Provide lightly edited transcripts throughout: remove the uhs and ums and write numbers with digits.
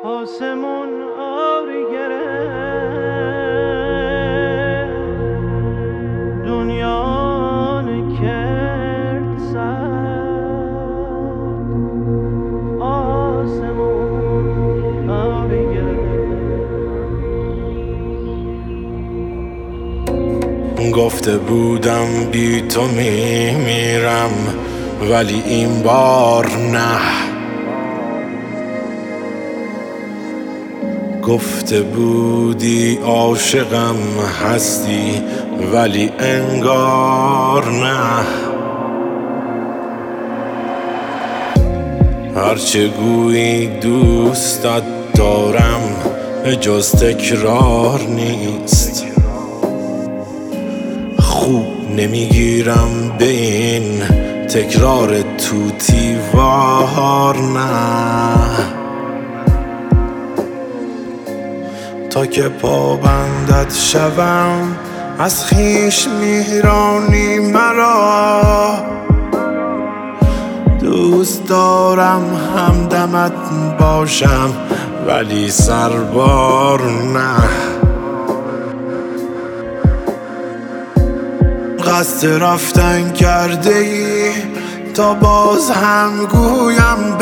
آسمون آری گرفت، دنیا کرد سرد. آسمون آری گرفت. گفته بودم بی تو میمیرم، ولی این بار نه. گفته بودی عاشقم هستی، ولی انگار نه. هرچه گویی دوستت دارم جز تکرار نیست. خوب نمیگیرم به این تکرار توتیوار نه. تا که پابندت شوم از خویش میرانی مرا. دوست دارم همدمت باشم ولی سربار نه. قصد رفتن کرده ای تا باز هم گویم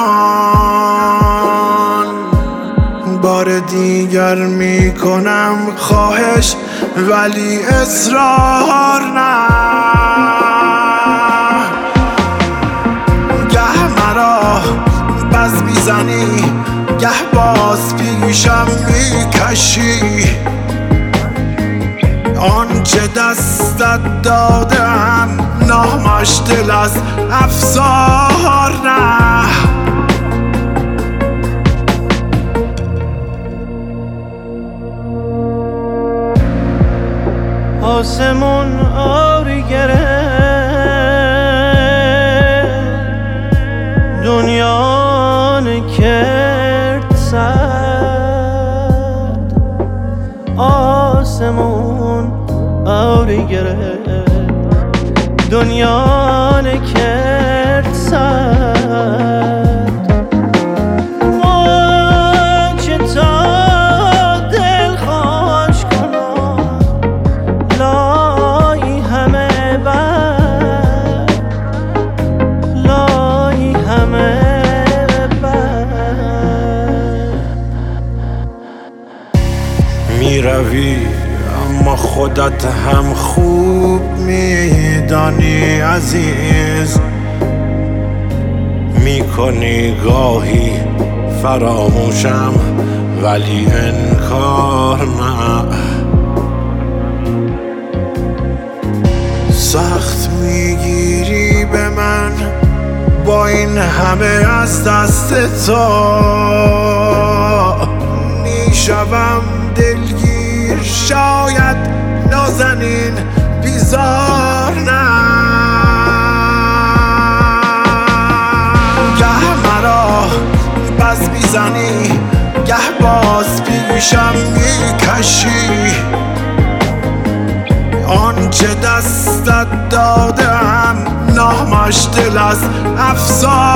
بمان. بار دیگر میکنم خواهش ولی اصرار نه. گه مرا بز میزنی گه باز پیشم میکشی. آنچه دستت دادم نامش دل از افسار نه. آسمون آری گرفت، دنیا کرد سرد. آسمون آری گرفت، دنیا کرد سرد. چه تا دل خوش کنم لای همه بر، لای همه بر. میروی اما خودت هم خوب میدانی عزیز. میکنی گاهی فراموشم ولی انکار نه. سخت میگیری به من با این همه از دست تو. میشوم دلگیر شاید نازنین بیزار نه. گه مرا بز میزنی گه باز پیشم میکشی. آنچه دستت دادم نامش دل از افسار